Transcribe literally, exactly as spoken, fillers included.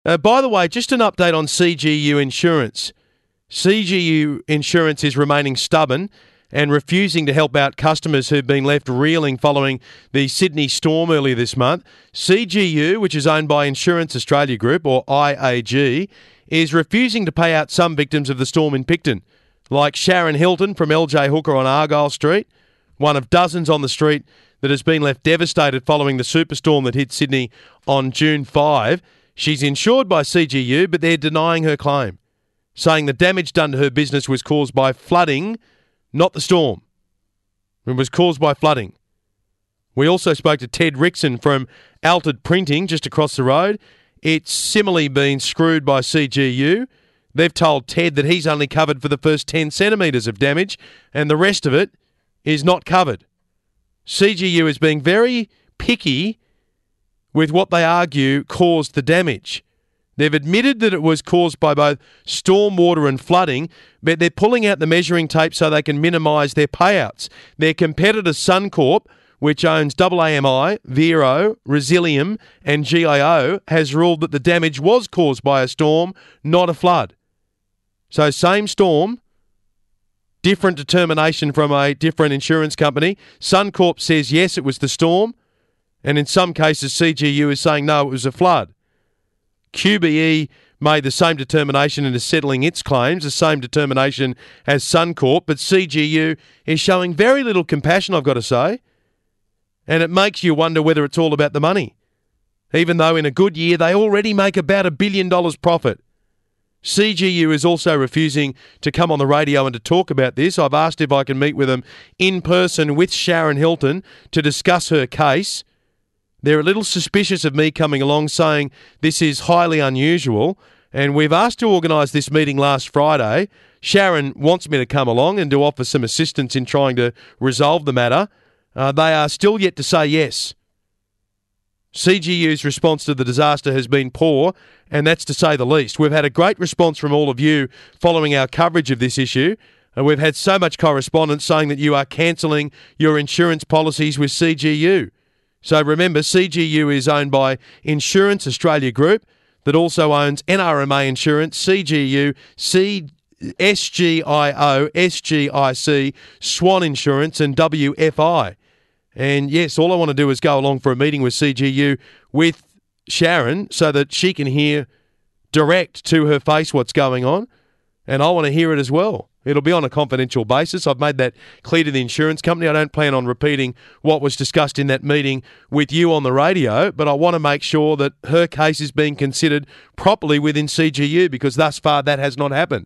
Uh, by the way, just an update on C G U Insurance. C G U Insurance is remaining stubborn and refusing to help out customers who've been left reeling following the Sydney storm earlier this month. C G U, which is owned by Insurance Australia Group, or I A G, is refusing to pay out some victims of the storm in Picton, like Sharon Hilton from L J Hooker on Argyle Street, one of dozens on the street that has been left devastated following the superstorm that hit Sydney on June fifth. She's insured by C G U, but they're denying her claim, saying the damage done to her business was caused by flooding, not the storm. It was caused by flooding. We also spoke to Ted Rickson from Altered Printing just across the road. It's similarly been screwed by C G U. They've told Ted that he's only covered for the first ten centimetres of damage and the rest of it is not covered. C G U is being very picky with what they argue caused the damage. They've admitted that it was caused by both storm water and flooding, but they're pulling out the measuring tape so they can minimise their payouts. Their competitor Suncorp, which owns A A M I, Vero, Resilium and G I O, has ruled that the damage was caused by a storm, not a flood. So same storm, different determination from a different insurance company. Suncorp says yes, it was the storm. And in some cases, C G U is saying, no, it was a flood. Q B E made the same determination and is settling its claims, the same determination as Suncorp, but C G U is showing very little compassion, I've got to say. And it makes you wonder whether it's all about the money. Even though in a good year, they already make about a billion dollars profit. C G U is also refusing to come on the radio and to talk about this. I've asked if I can meet with them in person with Sharon Hilton to discuss her case. They're a little suspicious of me coming along, saying this is highly unusual, and we've asked to organise this meeting last Friday. Sharon wants me to come along and to offer some assistance in trying to resolve the matter. Uh, they are still yet to say yes. C G U's response to the disaster has been poor, and that's to say the least. We've had a great response from all of you following our coverage of this issue, and we've had so much correspondence saying that you are cancelling your insurance policies with C G U. So remember, C G U is owned by Insurance Australia Group that also owns N R M A Insurance, C G U, C, S G I O, S G I C, Swan Insurance and W F I. And yes, all I want to do is go along for a meeting with C G U with Sharon so that she can hear direct to her face what's going on. And I want to hear it as well. It'll be on a confidential basis. I've made that clear to the insurance company. I don't plan on repeating what was discussed in that meeting with you on the radio, but I want to make sure that her case is being considered properly within C G U because thus far that has not happened.